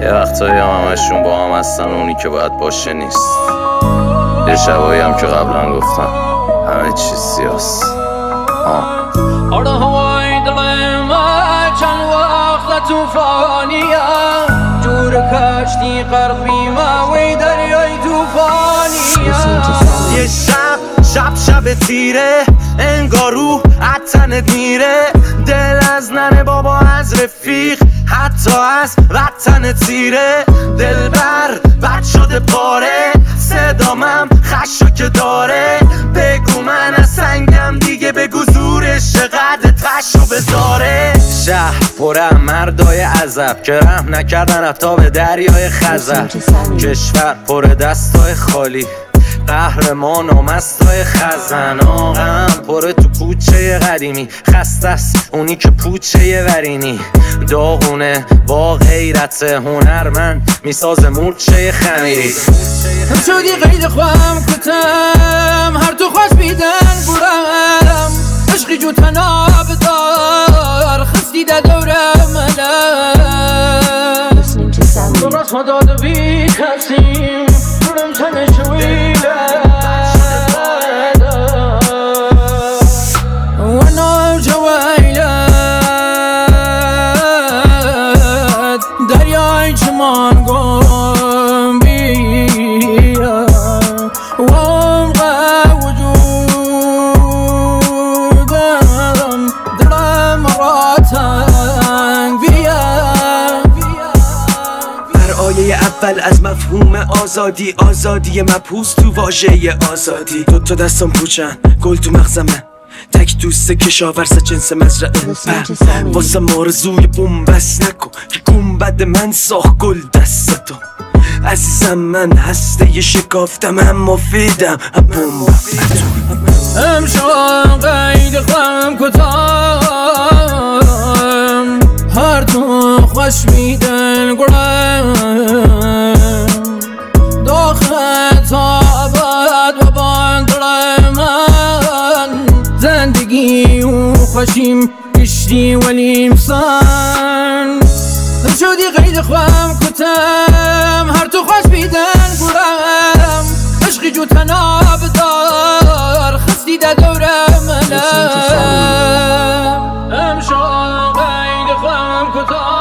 یه وقتایی هم همشون با هم هستن، اونی که باید باشه نیست. یه شبایی هم که قبلا گفتم همه چیز سیاست. آره هوای دلم چند وقت توفانیه، جور کشتی غرقی موی دریای توفانیه. یه شب تیره، انگار روح تنت میره. دل از ننه بابا از رفیق، حتی از وطن تیره. دل بد شده پاره، صدامم خشو داره. بگو من از سنگم دیگه، بگو زورش چقدر تشو بذاره. شهر پره مردای عذب که رحم نکردن حتی به دریای خزر. کشور پره دستای خالی، قهرمان و مستای خزن. آقام پره تو کوچه قدیمی، خسته است اونی که پوچه ورینی. داغونه با غیرت هنرمند، میسازه مورچه خمیری. هم شدی قید خوام کتم، هر تو خوش بیدن برم. عشقی جو تناب دار، خستی دا دورم منم. درست ما داده بی کسیم، دورم تنشویده. وانا جویلت دریای چمان گم بیا. وابقى وجودم دلم راتنگ بیا. آیه اول از مفهوم آزادی، آزادی مبحوث تو واژه آزادی. دوتا دستم پوچن، گل تو مغزمه، تک دوست کشاورز جنس مزرعه. واسه آرزوی بومبست نکن که گنبد من ساخت گل دستتو. عزیزم من هسته شکافتم، هم مفیدم هم بومب. امشب قید خوام کتم، هر تو خوش میدن گرم. داخل تابد و باندر من، زندگی و خوشیم کشتی ولی امسان. شدی قید خوام کتم، هر تو خوش بیدن گرم. عشقی جو تناب دار، خستی دا دورم منم. امشب قید خوام کتم.